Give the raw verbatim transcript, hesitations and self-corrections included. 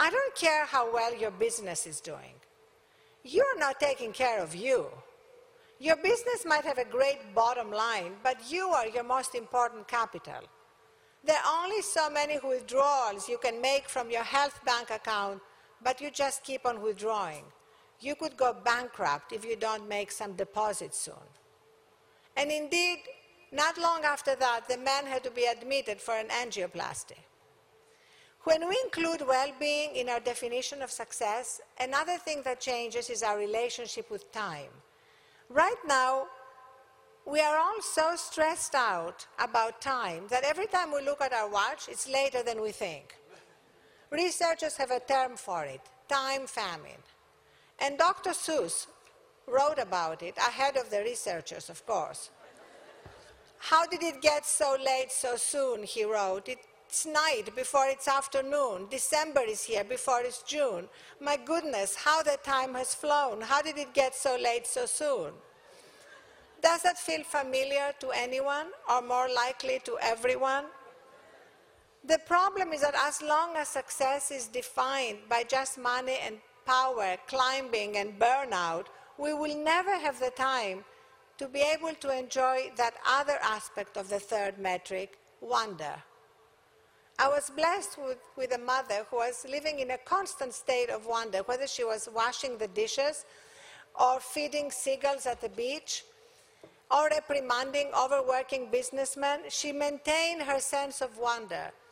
I don't care how well your business is doing. You're not taking care of you. Your business might have a great bottom line, but you are your most important capital. There are only so many withdrawals you can make from your health bank account, but you just keep on withdrawing. You could go bankrupt if you don't make some deposits soon. And indeed, not long after that, the man had to be admitted for an angioplasty. When we include well-being in our definition of success, another thing that changes is our relationship with time. Right now, we are all so stressed out about time that every time we look at our watch, it's later than we think. Researchers have a term for it, time famine. And Doctor Seuss wrote about it, ahead of the researchers, of course. How did it get so late so soon, he wrote. It's night before it's afternoon. December is here before it's June. My goodness, how the time has flown. How did it get so late so soon? Does that feel familiar to anyone, or more likely to everyone? The problem is that as long as success is defined by just money and power, climbing and burnout, we will never have the time to be able to enjoy that other aspect of the third metric, wonder. I was blessed with, with a mother who was living in a constant state of wonder, whether she was washing the dishes or feeding seagulls at the beach or reprimanding overworking businessmen. She maintained her sense of wonder.